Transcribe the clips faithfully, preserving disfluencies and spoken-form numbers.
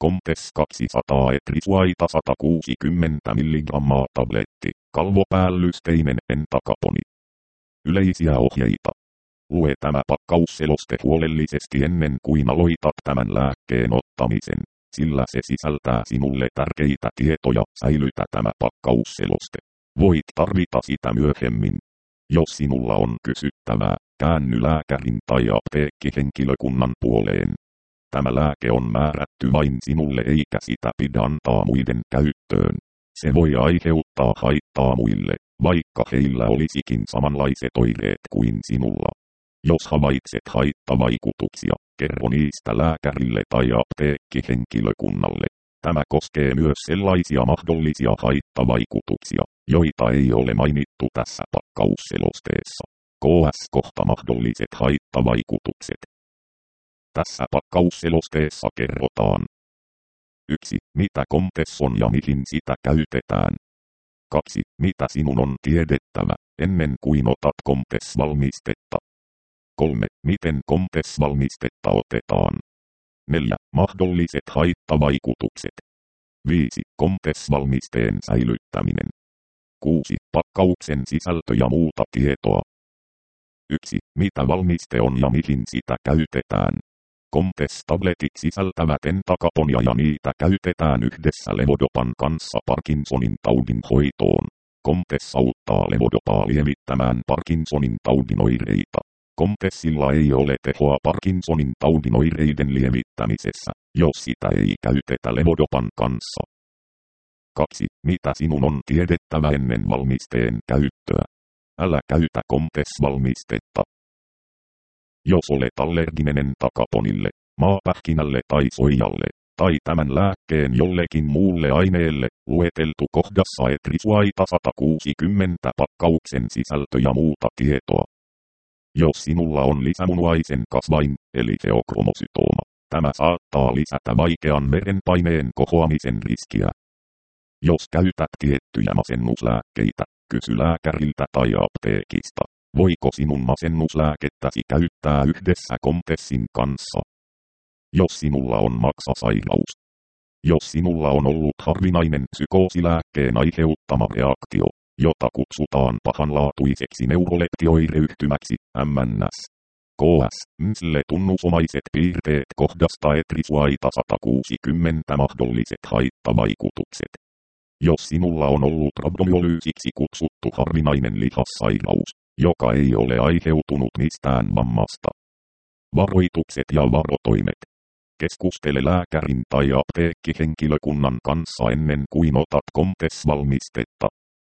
Comtes kaksisataa etrisuaita sata kuusikymmentä milligrammaa tabletti, kalvopäällysteinen pentakaponi. Yleisiä ohjeita. Lue tämä pakkausseloste huolellisesti ennen kuin aloitat tämän lääkkeen ottamisen, sillä se sisältää sinulle tärkeitä tietoja. Säilytä tämä pakkausseloste. Voit tarvita sitä myöhemmin. Jos sinulla on kysyttävää, käänny lääkärin tai apteekkihenkilökunnan puoleen. Tämä lääke on määrätty vain sinulle eikä sitä pidä antaa muiden käyttöön. Se voi aiheuttaa haittaa muille, vaikka heillä olisikin samanlaiset oireet kuin sinulla. Jos havaitset haittavaikutuksia, kerro niistä lääkärille tai apteekkihenkilökunnalle. Tämä koskee myös sellaisia mahdollisia haittavaikutuksia, joita ei ole mainittu tässä pakkausselosteessa. Ks kohta mahdolliset haittavaikutukset. Tässä pakkausselosteessa kerrotaan. yksi. Mitä Comtes on ja mihin sitä käytetään. kaksi. Mitä sinun on tiedettävä, ennen kuin otat Comtes-valmistetta. kolme. Miten Comtes-valmistetta otetaan. neljä. Mahdolliset haittavaikutukset. viisi. Comtes-valmisteen säilyttäminen. kuusi. Pakkauksen sisältö ja muuta tietoa. yksi. Mitä valmiste on ja mihin sitä käytetään. Comtes-tabletit sisältävät entakaponia ja niitä käytetään yhdessä levodopan kanssa Parkinsonin taudin hoitoon. Comtes auttaa levodopaa lievittämään Parkinsonin taudin oireita. Comtesilla ei ole tehoa Parkinsonin taudin oireiden lievittämisessä, jos sitä ei käytetä levodopan kanssa. kaksi. Mitä sinun on tiedettävä ennen valmisteen käyttöä? Älä käytä Comtes-valmistetta. Jos olet allerginen takaponille, maapähkinälle tai soijalle, tai tämän lääkkeen jollekin muulle aineelle, lueteltu kohdassa etrisuaita sata kuusikymmentä pakkauksen sisältö ja muuta tietoa. Jos sinulla on lisämunuaisen kasvain, eli feokromosytooma, tämä saattaa lisätä vaikean verenpaineen kohoamisen riskiä. Jos käytät tiettyjä masennuslääkkeitä, kysy lääkäriltä tai apteekista. Voiko sinun masennuslääkettäsi käyttää yhdessä Comtesin kanssa? Jos sinulla on maksasairaus. Jos sinulla on ollut harvinainen psykoosilääkkeen aiheuttama reaktio, jota kutsutaan pahanlaatuiseksi neuroleptioireyhtymäksi, M N S. Ks. Mslle tunnusomaiset piirteet kohdasta etrisuaita sata kuusikymmentä mahdolliset haittavaikutukset. Jos sinulla on ollut rabdomyolyysiksi kutsuttu harvinainen lihassairaus, joka ei ole aiheutunut mistään vammasta. Varoitukset ja varotoimet. Keskustele lääkärin tai apteekkihenkilökunnan kanssa ennen kuin otat Comtes-valmistetta.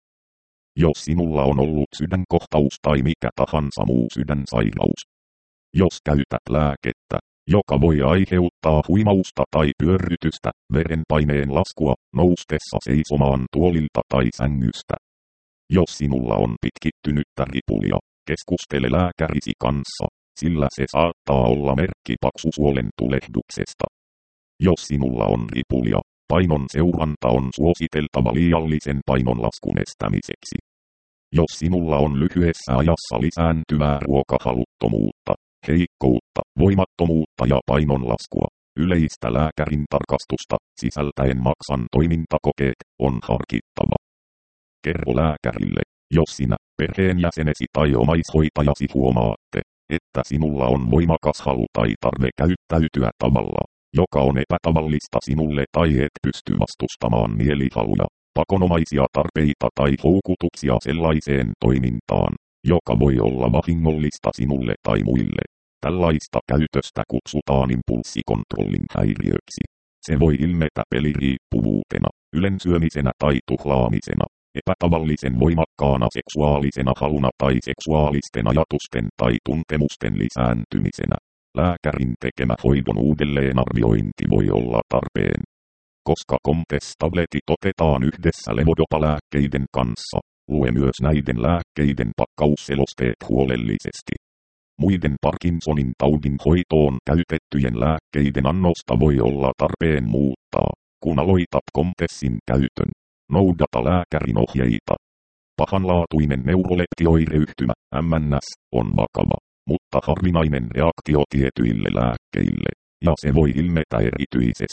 Jos sinulla on ollut sydänkohtaus tai mikä tahansa muu sydänsairaus. Jos käytät lääkettä, joka voi aiheuttaa huimausta tai pyörrytystä, verenpaineen laskua, noustessa seisomaan tuolilta tai sängystä. Jos sinulla on pitkittynyttä ripulia, keskustele lääkärisi kanssa, sillä se saattaa olla merkki paksusuolen tulehduksesta. Jos sinulla on ripulia, painon seuranta on suositeltava liiallisen painonlaskun estämiseksi. Jos sinulla on lyhyessä ajassa lisääntyvää ruokahaluttomuutta, heikkoutta, voimattomuutta ja painonlaskua, yleistä lääkärin tarkastusta sisältäen maksan toimintakokeet on harkittava. Kerro lääkärille, jos sinä, perheenjäsenesi tai omaishoitajasi huomaatte, että sinulla on voimakas halu tai tarve käyttäytyä tavalla, joka on epätavallista sinulle tai et pysty vastustamaan mielihaluja, pakonomaisia tarpeita tai houkutuksia sellaiseen toimintaan, joka voi olla vahingollista sinulle tai muille. Tällaista käytöstä kutsutaan impulssikontrollin häiriöksi. Se voi ilmetä peliriippuvuutena, ylensyömisenä tai tuhlaamisena, epätavallisen voimakkaana seksuaalisena haluna tai seksuaalisten ajatusten tai tuntemusten lisääntymisenä. Lääkärin tekemä hoidon uudelleenarviointi voi olla tarpeen. Koska Comtes-tabletit otetaan yhdessä levodopalääkkeiden kanssa, lue myös näiden lääkkeiden pakkausselosteet huolellisesti. Muiden Parkinsonin taudin hoitoon käytettyjen lääkkeiden annosta voi olla tarpeen muuttaa, kun aloitat Comtesin käytön. Noudata lääkärin ohjeita. Pahanlaatuinen neuroleptioireyhtymä, M N S, on vakava, mutta harvinainen reaktio tietyille lääkkeille, ja se voi ilmetä erityisesti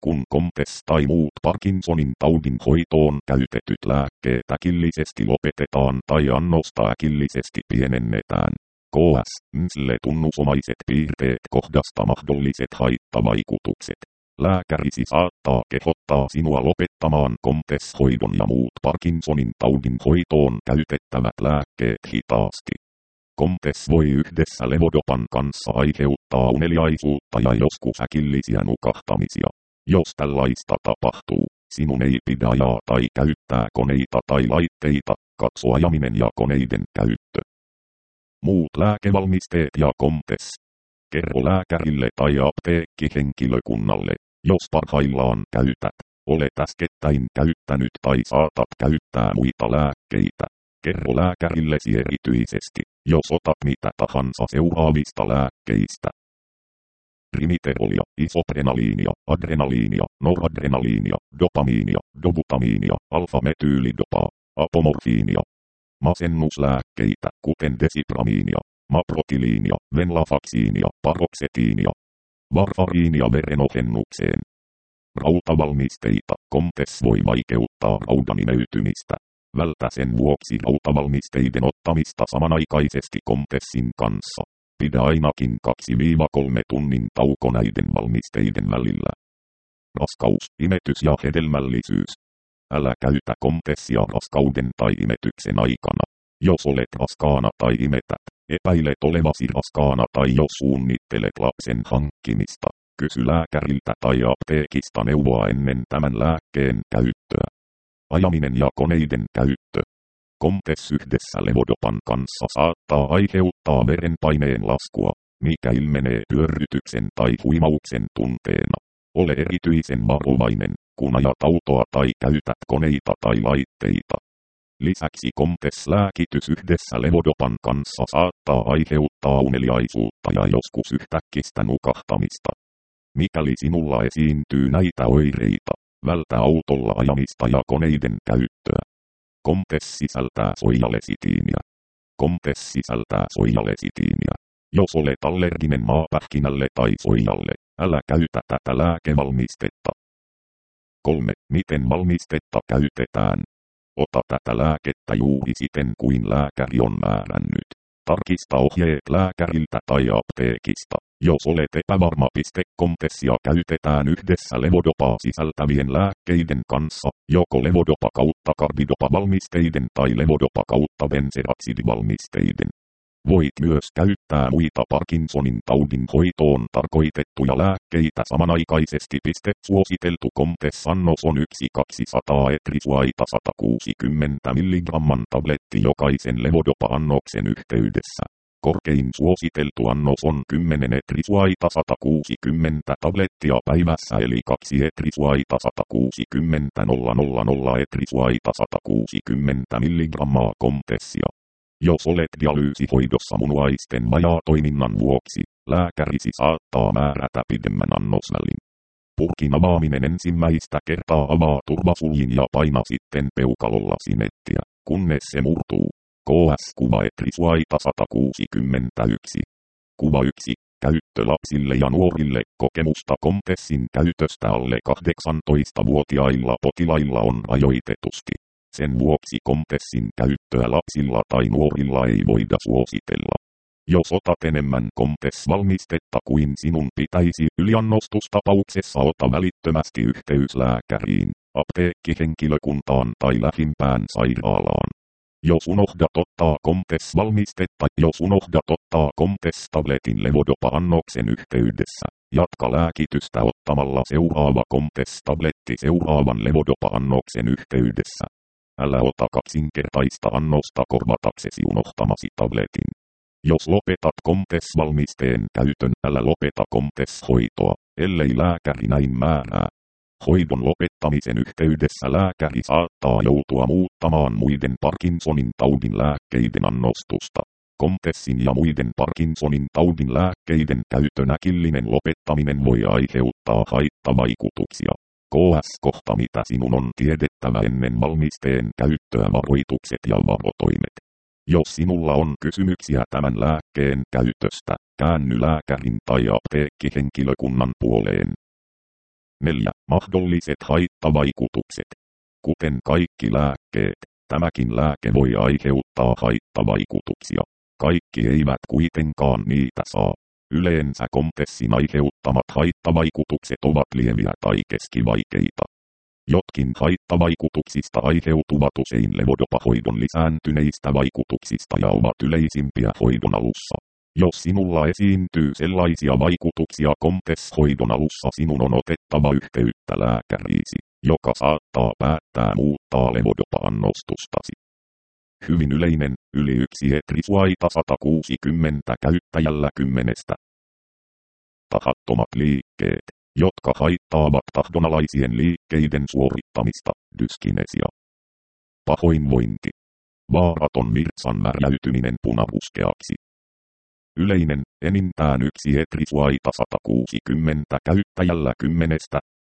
kun Comtess tai muut Parkinsonin taudin hoitoon käytetyt lääkkeet äkillisesti lopetetaan tai annosta äkillisesti pienennetään. K S. Msle tunnusomaiset piirteet kohdasta mahdolliset haittavaikutukset. Lääkärisi saattaa kehottaa sinua lopettamaan Comtess-hoidon ja muut Parkinsonin taudin hoitoon käytettävät lääkkeet hitaasti. Comtess voi yhdessä levodopan kanssa aiheuttaa uneliaisuutta ja joskus äkillisiä nukahtamisia. Jos tällaista tapahtuu, sinun ei pidä ajaa tai käyttää koneita tai laitteita, katsoajaminen ja koneiden käyttö. Muut lääkevalmisteet ja Comtess. Kerro lääkärille tai apteekkihenkilökunnalle, jos parhaillaan käytät, olet äskettäin käyttänyt tai saatat käyttää muita lääkkeitä. Kerro lääkärillesi erityisesti, jos otat mitä tahansa seuraavista lääkkeistä. Rimiterolia, isoprenaliinia, adrenaliinia, noradrenaliinia, dopamiinia, dobutamiinia, alfa-metyylidopaa, apomorfiinia. Masennuslääkkeitä, kuten desipramiinia, maprotiliinia, venlafaksiinia, paroksetiinia. Varfariinia verenohennukseen. Rautavalmisteita, Comtess voi vaikeuttaa raudan imeytymistä. Vältä sen vuoksi rautavalmisteiden ottamista samanaikaisesti Comtessin kanssa. Pidä ainakin kaksi kolme tunnin tauko näiden valmisteiden välillä. Raskaus, imetys ja hedelmällisyys. Älä käytä Comtessia raskauden tai imetyksen aikana. Jos olet raskaana tai imetät, epäilet olevasi raskaana tai jos suunnittelet lapsen hankkimista, kysy lääkäriltä tai apteekista neuvoa ennen tämän lääkkeen käyttöä. Ajaminen ja koneiden käyttö. Comtess yhdessä levodopan kanssa saattaa aiheuttaa verenpaineen laskua, mikä ilmenee pyörrytyksen tai huimauksen tunteena. Ole erityisen varovainen, kun ajat autoa tai käytät koneita tai laitteita. Lisäksi Comtess-lääkitys yhdessä levodopan kanssa saattaa aiheuttaa uneliaisuutta ja joskus yhtäkkistä nukahtamista. Mikäli sinulla esiintyy näitä oireita, vältä autolla ajamista ja koneiden käyttöä. Comtess sisältää soijalesitiiniä. Comtess sisältää soijalesitiiniä. Jos olet allerginen maapähkinälle tai soijalle, älä käytä tätä lääkevalmistetta. kolme. Miten valmistetta käytetään? Ota tätä lääkettä juuri siten kuin lääkäri on määrännyt. Tarkista ohjeet lääkäriltä tai apteekista. Jos olet epävarma, Comtessia käytetään yhdessä levodopaa sisältävien lääkkeiden kanssa, joko levodopa kautta karbidopa-valmisteiden tai levodopa kautta benzeraksidivalmisteiden. Voit myös käyttää muita Parkinsonin taudin hoitoon tarkoitettuja lääkkeitä samanaikaisesti. Suositeltu Comtess-annos on yksi kaksisataa etrisuaita sata kuusikymmentä milligramman tabletti jokaisen levodopa-annoksen yhteydessä. Korkein suositeltu annos on kymmenen etrisuaita sata kuusikymmentä tablettia päivässä eli kaksi etrisuaita sata kuusikymmentä nolla etrisuaita sata kuusikymmentä milligrammaa Comtessia. Jos olet dialyysihoidossa munuaisten vajaatoiminnan vuoksi, lääkärisi saattaa määrätä pidemmän annosvälin. Purkin avaaminen ensimmäistä kertaa avaa turvasuljin ja paina sitten peukalolla sinettiä, kunnes se murtuu. K S-kuva etrisuaita sata kuusikymmentäyksi. Kuva yksi. Käyttö lapsille ja nuorille. Kokemusta Comtessin käytöstä alle kahdeksantoistavuotiailla potilailla on rajoitetusti. Sen vuoksi Comtessin käyttöä lapsilla tai nuorilla ei voida suositella. Jos otat enemmän Comtess-valmistetta kuin sinun pitäisi yliannostustapauksessa, ota välittömästi yhteys lääkäriin, apteekkihenkilökuntaan tai lähimpään sairaalaan. Jos unohdat ottaa Comtess-valmistetta, jos unohdat ottaa Comtess-tabletin levodopa-annoksen yhteydessä, jatka lääkitystä ottamalla seuraava Comtess-tabletti seuraavan levodopa-annoksen yhteydessä. Älä ota kaksinkertaista annosta korvataksesi unohtamasi tabletin. Jos lopetat Comtess-valmisteen käytön, älä lopeta Comtess-hoitoa, ellei lääkäri näin määrää. Hoidon lopettamisen yhteydessä lääkäri saattaa joutua muuttamaan muiden Parkinsonin taudin lääkkeiden annostusta. Comtessin ja muiden Parkinsonin taudin lääkkeiden käytön äkillinen lopettaminen voi aiheuttaa haittavaikutuksia. K S-kohta mitä sinun on tiedettävä ennen valmisteen käyttöä, varoitukset ja varotoimet. Jos sinulla on kysymyksiä tämän lääkkeen käytöstä, käänny lääkärin tai apteekkihenkilökunnan puoleen. neljä. Mahdolliset haittavaikutukset. Kuten kaikki lääkkeet, tämäkin lääke voi aiheuttaa haittavaikutuksia. Kaikki eivät kuitenkaan niitä saa. Yleensä kompressin aiheuttamat haittavaikutukset ovat lieviä tai keskivaikeita. Jotkin haittavaikutuksista aiheutuvat usein levodopahoidon lisääntyneistä vaikutuksista ja ovat yleisimpiä hoidon alussa. Jos sinulla esiintyy sellaisia vaikutuksia kompresshoidon alussa, sinun on otettava yhteyttä lääkäriisi, joka saattaa päättää muuttaa levodopa-annostustasi. Hyvin yleinen, yli yksi etrisuaita sata kuusikymmentä käyttäjällä kymmenestä. Tahattomat liikkeet, jotka haittaavat tahdonalaisien liikkeiden suorittamista, dyskinesia. Pahoinvointi. Vaaraton virtsan värjäytyminen punaruskeaksi. Yleinen, enintään yksi etrisuaita sata kuusikymmentä käyttäjällä kymmenestä.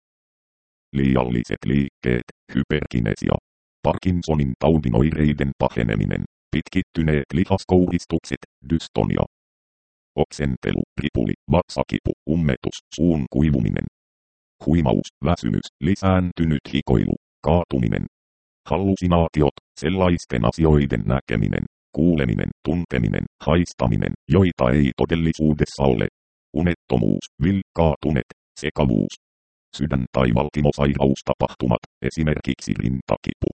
Liialliset liikkeet, hyperkinesia. Parkinsonin taudin oireiden paheneminen, pitkittyneet lihaskouristukset, dystonia. Oksentelu, ripuli, vatsakipu, ummetus, suun kuivuminen. Huimaus, väsymys, lisääntynyt hikoilu, kaatuminen. Hallusinaatiot, sellaisten asioiden näkeminen, kuuleminen, tunteminen, haistaminen, joita ei todellisuudessa ole. Unettomuus, vilkkaatunet, sekavuus. Sydän- tai valtimosairaustapahtumat, esimerkiksi rintakipu.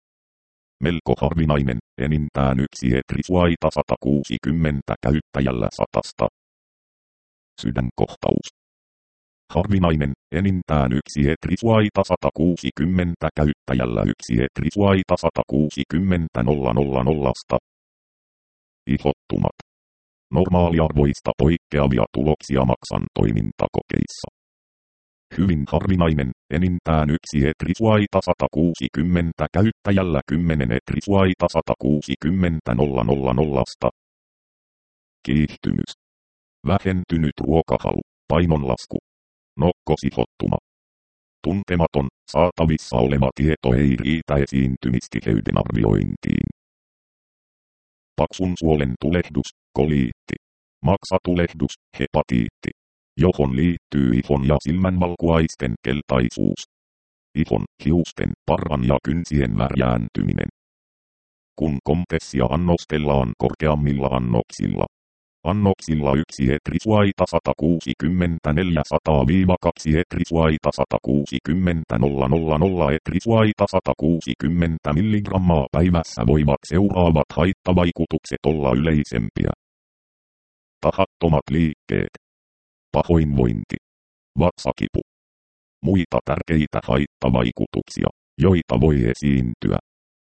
Melko harvinainen, enintään yksi etrisuaita sata kuusikymmentä käyttäjällä satasta. Sydänkohtaus. Harvinainen, enintään yksi etrisuaita sata kuusikymmentä käyttäjällä yksi etrisuaita sata kuusikymmentä nolla nolla nollasta. Ihottumat. Normaaliarvoista poikkeavia tuloksia maksan toimintakokeissa. Hyvin harvinainen, enintään yksi etrisuaita sata kuusikymmentä käyttäjällä kymmenen etrisuaita sata kuusikymmentä nolla nolla nollasta. Kiihtymys. Vähentynyt ruokahalu, painonlasku. Nokkosihottuma. Tuntematon, saatavissa oleva tieto ei riitä esiintymistiheyden arviointiin. Paksun suolen tulehdus, koliitti. Maksatulehdus, hepatiitti, johon liittyy ihon ja silmänvalkuaisten keltaisuus. Ihon, hiusten, parran ja kynsien värjääntyminen. Kun kompressia annostellaan korkeammilla annoksilla. Annoksilla yksi etrisuaita sata kuusikymmentä neljäsataa kaksi etrisuaita sata kuusikymmentä nolla nolla nolla etrisuaita sata kuusikymmentä milligrammaa päivässä voivat seuraavat haittavaikutukset olla yleisempiä. Tahattomat liikkeet. Pahoinvointi. Vatsakipu. Muita tärkeitä haittavaikutuksia, joita voi esiintyä.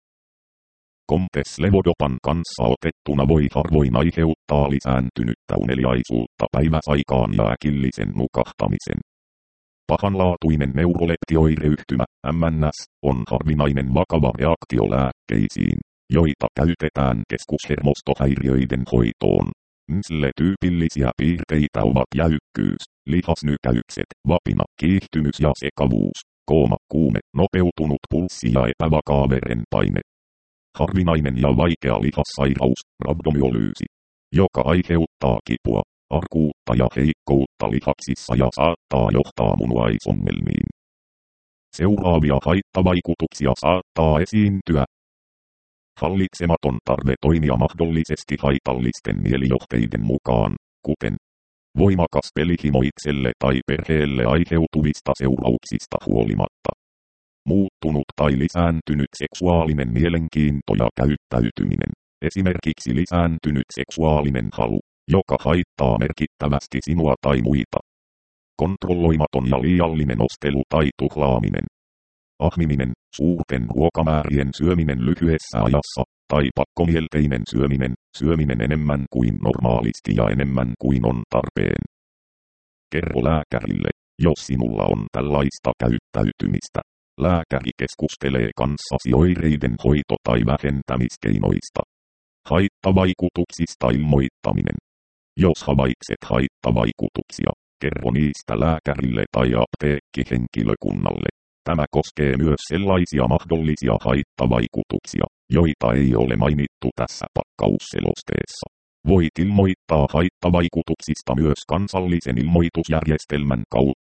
Kompress-levodopan kanssa otettuna voi harvoin aiheuttaa lisääntynyttä uneliaisuutta päiväsaikaan ja äkillisen nukahtamisen. Pahanlaatuinen neuroleptioireyhtymä, M N S, on harvinainen vakava reaktio lääkkeisiin, joita käytetään keskushermostohäiriöiden hoitoon. Sille tyypillisiä piirteitä ovat jäykkyys, lihasnykäykset, vapina, kiihtymys ja sekavuus, kooma, kuume, nopeutunut pulssi ja epävakaa verenpaine. Harvinainen ja vaikea lihassairaus, rhabdomyolyysi, joka aiheuttaa kipua, arkuutta ja heikkoutta lihaksissa ja saattaa johtaa munuaisongelmiin. Seuraavia haittavaikutuksia saattaa esiintyä. Hallitsematon tarve toimia mahdollisesti haitallisten mielijohteiden mukaan, kuten voimakas pelihimo itselle tai perheelle aiheutuvista seurauksista huolimatta. Muuttunut tai lisääntynyt seksuaalinen mielenkiinto ja käyttäytyminen, esimerkiksi lisääntynyt seksuaalinen halu, joka haittaa merkittävästi sinua tai muita. Kontrolloimaton ja liiallinen ostelu tai tuhlaaminen. Ahmiminen, suurten ruokamäärien syöminen lyhyessä ajassa, tai pakkomielteinen syöminen, syöminen enemmän kuin normaalisti ja enemmän kuin on tarpeen. Kerro lääkärille, jos sinulla on tällaista käyttäytymistä. Lääkäri keskustelee kanssasi oireiden hoito- tai vähentämiskeinoista. Haittavaikutuksista ilmoittaminen. Jos havaitset haittavaikutuksia, kerro niistä lääkärille tai apteekkihenkilökunnalle. Tämä koskee myös sellaisia mahdollisia haittavaikutuksia, joita ei ole mainittu tässä pakkausselosteessa. Voit ilmoittaa haittavaikutuksista myös kansallisen ilmoitusjärjestelmän kautta.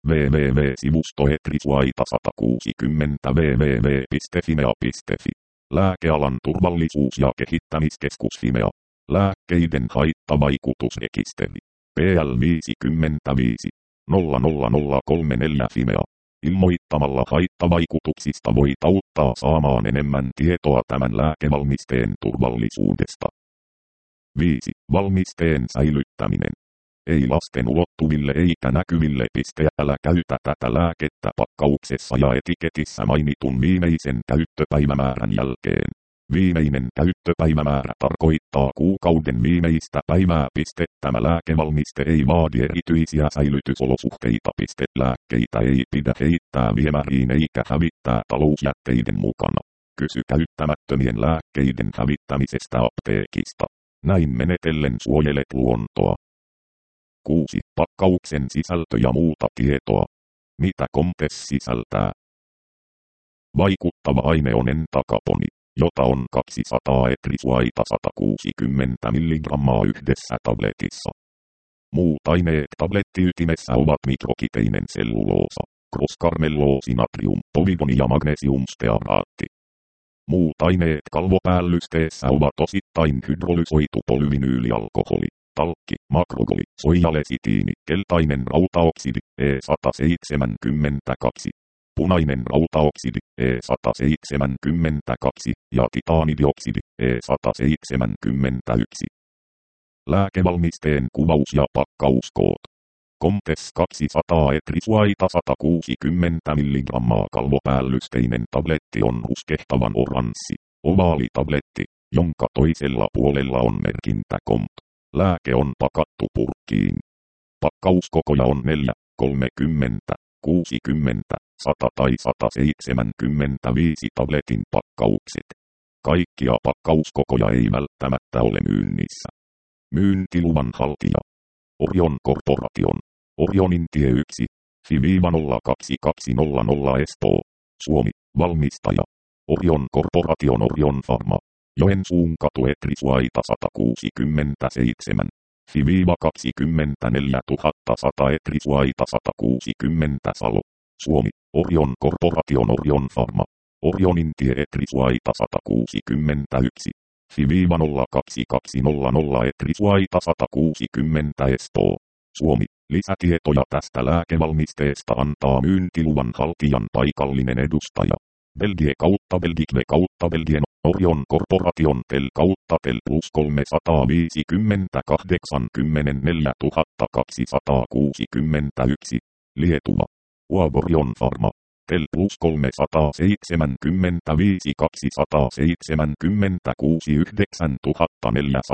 www.sivusto Etrisuaita sata kuusikymmentä www piste fimea piste fi. Lääkealan turvallisuus- ja kehittämiskeskus Fimea. Lääkkeiden haittavaikutusrekisteri. P L viisikymmentäviisi nolla nolla nolla kolme neljä Fimea. Ilmoittamalla haittavaikutuksista voit auttaa saamaan enemmän tietoa tämän lääkevalmisteen turvallisuudesta. viisi. Valmisteen säilyttäminen. Ei lasten ulottuville eikä näkyville. Älä käytä tätä lääkettä pakkauksessa ja etiketissä mainitun viimeisen käyttöpäivämäärän jälkeen. Viimeinen käyttöpäivämäärä tarkoittaa kuukauden viimeistä päivää. Tämä lääkevalmiste ei vaadi erityisiä säilytysolosuhteita. Lääkkeitä ei pidä heittää viemäriin eikä hävittää talousjätteiden mukana. Kysy käyttämättömien lääkkeiden hävittämisestä apteekista. Näin menetellen suojelet luontoa. kuusi. Pakkauksen sisältö ja muuta tietoa. Mitä Comtess sisältää? Vaikuttava aine on entacapone, jota on kaksisataa etrisuaita sata kuusikymmentä milligrammaa yhdessä tabletissa. Muut aineet tablettiytimessä ovat mikrokiteinen selluloosa, crosskarmelloosi natrium, povidoni ja magnesiumstearaatti. Muut aineet kalvopäällysteessä ovat osittain hydrolysoitu polyvinyylialkoholi, talkki, makrogoli, soijalesitiini, keltainen rautaoksidi, E sata seitsemänkymmentäkaksi, punainen rautaoksidi, E sata seitsemänkymmentäkaksi ja titaanidioksidi, E sata seitsemänkymmentäyksi. Lääkevalmisteen kuvaus ja pakkauskoot. Comtess kaksisataa etrisuaita sata kuusikymmentä milligrammaa kalvopäällysteinen tabletti on ruskehtavan oranssi, ovaali tabletti, jonka toisella puolella on merkintä Comt. Lääke on pakattu purkkiin. Pakkauskokoja on neljä, kolmekymmentä, kuusikymmentä, sata tai sata seitsemänkymmentäviisi tabletin pakkaukset. Kaikkia pakkauskokoja ei välttämättä ole myynnissä. Myyntiluvan haltija. Orion Corporation. Orionin tie yksi, F I nolla kaksi kaksi nolla nolla Espoo, Suomi, valmistaja. Orion Corporation Orion Pharma. Joensuun katu Etrisuaita sata kuusikymmentäseitsemän, F I kaksikymmentäneljä tuhatta sata Etrisuaita sata kuusikymmentä Salo, Suomi, Orion Corporation Orion Pharma. Orionin tie Etrisuaita sata kuusikymmentäyksi, F I nolla kaksi kaksi nolla nolla Etrisuaita sata kuusikymmentä Espoo, Suomi. Lisätietoja tästä lääkevalmisteesta antaa myyntiluvan haltijan paikallinen edustaja. Belgie kautta Belgique kautta Belgien Orion Corporation tel kautta tel plus kolmesataaviisikymmentä kahdeksankymmentäneljä tuhatta kaksisataakuusikymmentäyksi, Lietuva. Uavorion Pharma. Tel plus kolmesataaseitsemänkymmentäviisi kaksisataaseitsemänkymmentäkuusi yhdeksän tuhatta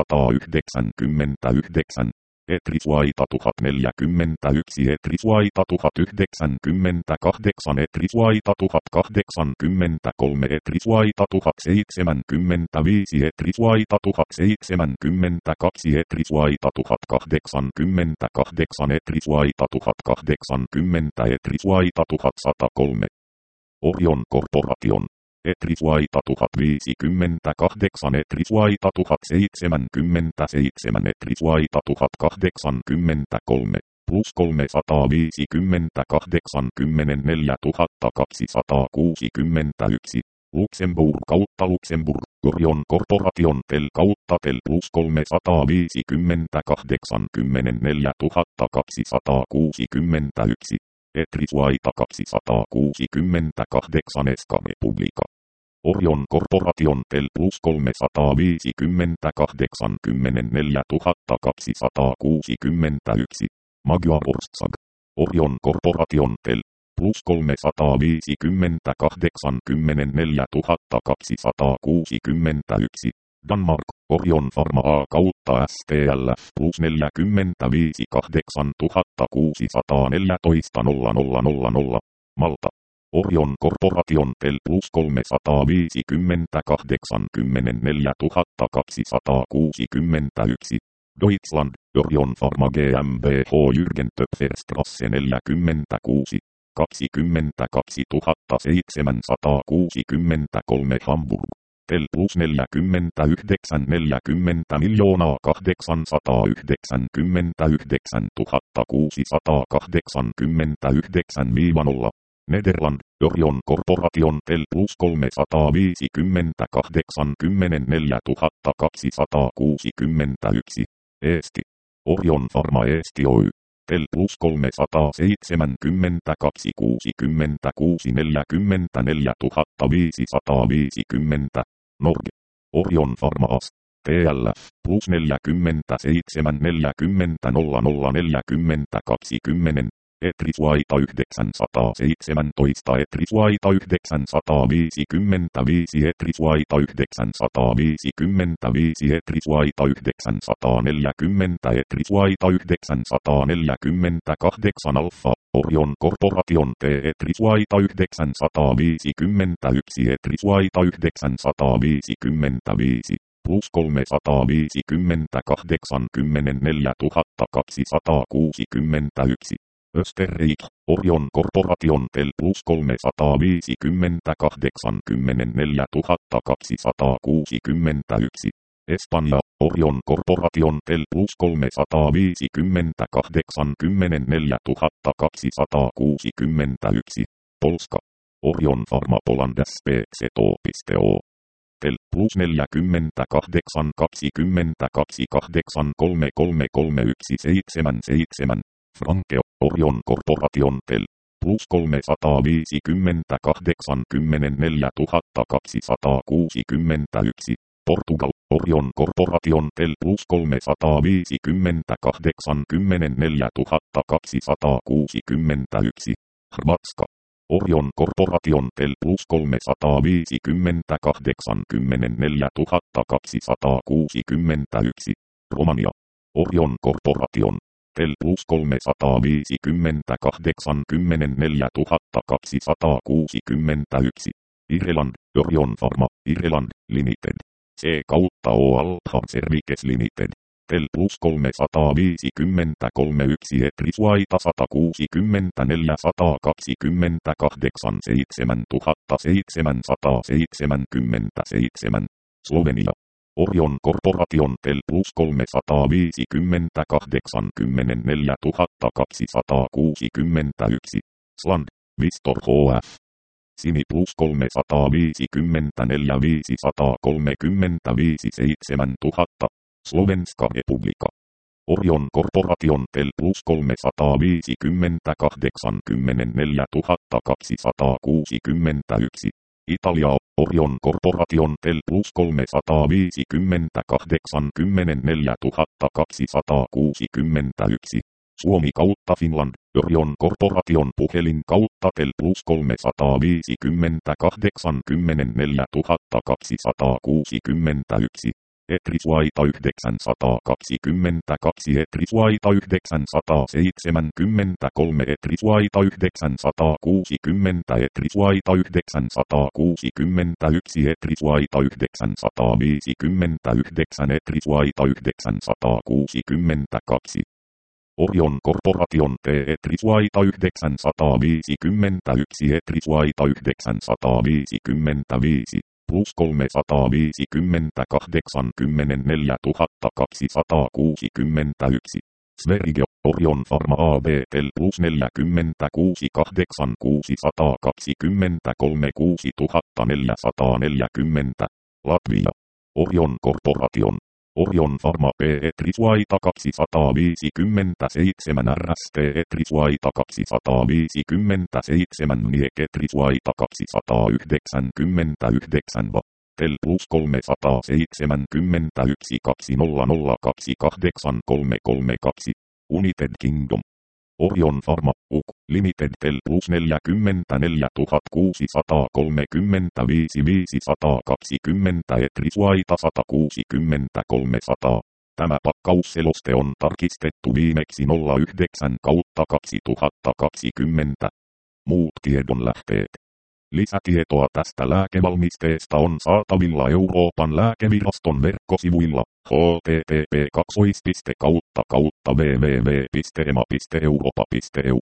neljäsataayhdeksänkymmentäyhdeksän. Etrisuaita tuhat neljäkymmentäyksi Etrisuaita tuhat yhdeksänkymmentäkahdeksan Etrisuaita tuhat kahdeksankymmentäkolme Etrisuaita tuhat seitsemänkymmentäviisi Etrisuaita tuhat seitsemänkymmentäkaksi Etrisuaita tuhat kahdeksankymmentäkahdeksan Etrisuaita tuhat kahdeksankymmentä Etrisuaita tuhat sata kolme. Orion Corporation. Etrisuaita tuhat viisikymmentäkahdeksan Etrisuaita tuhat seitsemänkymmentäseitsemän Etrisuaita tuhat kahdeksankymmentäkolme plus kolmesataaviisikymmentä kahdeksankymmentäneljä tuhatta kaksisataakuusikymmentäyksi. Luxemburg kautta Luxemburg, Orion Corporation tel kautta tel plus kolmesataaviisikymmentä kahdeksankymmentäneljä tuhatta kaksisataakuusikymmentäyksi. Etrisuaita kaksisataakuusikymmentäkahdeksan Eska Republika. Orion Corporation tel plus kolmesataaviisikymmentä kahdeksankymmentäneljä tuhatta kaksisataakuusikymmentäyksi. Magyar Orstsag. Orion Corporation tel plus kolmesataaviisikymmentä kahdeksankymmentäneljä tuhatta kaksisataakuusikymmentäyksi. Danmark. Orion Pharma A kautta S T L F plus neljäkymmentäviisi kahdeksan tuhatta kuusisataaneljätoista nolla nolla nolla nolla. Malta. Orion Corporation tel plus kolmesataaviisikymmentä kahdeksankymmentäneljä tuhatta kaksisataakuusikymmentäyksi. Deutschland. Orion Pharma GmbH Jürgen Töpferstrasse neljäkymmentäkuusi, kaksikymmentäkaksi tuhatta seitsemänsataakuusikymmentäkolme Hamburg. Tel plus neljäkymmentäyhdeksän neljäkymmentä miljoonaa kahdeksansataayhdeksänkymmentäyhdeksän tuhatta kuusisataakahdeksankymmentäyhdeksän nolla. Nederland, Orion Corporation Tel plus kolmesataaviisikymmentäkahdeksankymmentäneljä tuhatta kaksisataakuusikymmentäyksi. Eesti. Orion Pharma Eesti Oy. Tel plus kolmesataaseitsemänkymmentäkaksi kuusikymmentäkuusi neljäkymmentäneljä tuhatta viisisataaviisikymmentä. Norge. Orion Pharma A S. T L F plus neljäkymmentäseitsemän neljäkymmentä nolla nolla neljäkymmentä kaksikymmentä. Etrisvaita yhdeksänsataaseitsemäntoista Etrisvaita yhdeksänsataaviisikymmentäviisi Etrisvaita yhdeksänsataaviisikymmentäviisi Etrisvaita yhdeksänsataaneljäkymmentä Etrisvaita yhdeksänsataaneljäkymmentäkahdeksan Alfa Orion Corporation T Etrisvaita yhdeksänsataaviisikymmentäyksi Etrisvaita yhdeksänsataaviisikymmentäviisi plus kolmesataakahdeksankymmentäneljä tuhatta kaksisataakuusikymmentäyksi. Österreich, Orion Corporation Tel plus kolmesataaviisikymmentäkahdeksankymmentäneljä tuhatta kaksisataakuusikymmentäyksi. Espanja, Orion Corporation Tel plus kolmesataaviisikymmentäkahdeksankymmentäneljä tuhatta kaksisataakuusikymmentäyksi. Polska, Orion Pharma Poland S P Z O. Tel plus neljäkymmentäkahdeksan kaksikymmentäkaksi kahdeksankymmentäkolme kolmekymmentäyksi seitsemänkymmentäseitsemän. Frankeo, Orion Corporation Tel plus kolmesataaviisikymmentäkahdeksankymmentäneljä tuhatta kaksisataakuusikymmentäyksi. Portugal, Orion Corporation Tel plus kolmesataaviisikymmentäkahdeksankymmentäneljä tuhatta kaksisataakuusikymmentäyksi. Hrvatska, Orion Corporation Tel plus kolmesataaviisikymmentäkahdeksankymmentäneljä tuhatta kaksisataakuusikymmentäyksi. Romania, Orion Corporation Tel plus kolmesataaviisikymmentäkahdeksankymmentäneljä tuhatta kaksisataakuusikymmentäyksi. Irland, Orion Pharma, Irland, Limited. C kautta O Altham Services Limited. Tel plus kolmesataaviisikymmentäkolme yksi Etrisvaita sata kuusikymmentäneljä sata kaksikymmentäkahdeksan seitsemän tuhatta seitsemänsataaseitsemänkymmentäseitsemän. Slovenia. Orion Corporation Tel plus kolmesataaviisikymmentäkahdeksankymmentäneljä tuhatta kaksisataakuusikymmentäyksi. Sland, Vistor H F. Sini plus kolmesataaviisikymmentäneljä viisisataakolmekymmentäviisi seitsemän tuhatta. Slovenska Republika. Orion Corporation Tel plus kolmesataaviisikymmentäkahdeksankymmentäneljä tuhatta kaksisataakuusikymmentäyksi. Italia, Orion Corporation Tel plus kolmesataaviisikymmentäkahdeksankymmentäneljä tuhatta kaksisataakuusikymmentäyksi. Suomi kautta Finland, Orion Corporation puhelin kautta Tel plus kolmesataaviisikymmentäkahdeksankymmentäneljä tuhatta kaksisataakuusikymmentäyksi. Etrisvaita yhdeksänsataakaksikymmentäkaksi Etrisvaita yhdeksänsataaseitsemänkymmentäkolme Etrisvaita yhdeksänsataakuusikymmentä Etrisvaita yhdeksänsataakuusikymmentäyksi Etrisvaita yhdeksänsataaviisikymmentäyhdeksän Etrisvaita yhdeksänsataakuusikymmentäkaksi. Orion Corporation T Etrisvaita yhdeksänsataaviisikymmentäyksi Etrisvaita yhdeksänsataaviisikymmentäviisi. Plus kolmesataakahdeksankymmentäneljä tuhatta kaksisataakuusikymmentäyksi. Sverige, Orion Pharma A B Tel plus neljäkymmentäkuusi kahdeksan kuusisataakaksikymmentäkolme kuusi tuhatta neljäsataaneljäkymmentä. Latvia. Orion Corporation. Orion Pharma P Etrisvaita kaksisataaviisikymmentäseitsemän R S T Etrisvaita kaksisataaviisikymmentäseitsemän Niek Etrisvaita kaksisataayhdeksänkymmentäyhdeksän V. Tel plus kolmesataaseitsemänkymmentäyksi kaksituhatta kaksikymmentäkahdeksan kolmesataakolmekymmentäkaksi. United Kingdom. Orion Pharma U K Limited Tel plus neljäkymmentäneljä tuhatta kuusisataakolmekymmentäviisi viisisataakaksikymmentä Etrisvaita sata kuusikymmentä kolmesataa. Tämä pakkausseloste on tarkistettu viimeksi nolla yhdeksän kautta kaksituhattakaksikymmentä. Muut tiedonlähteet. Lisätietoa tästä lääkevalmisteesta on saatavilla Euroopan lääkeviraston verkkosivuilla h t t p kaksi kautta kautta w w w piste e m a piste europa piste e u.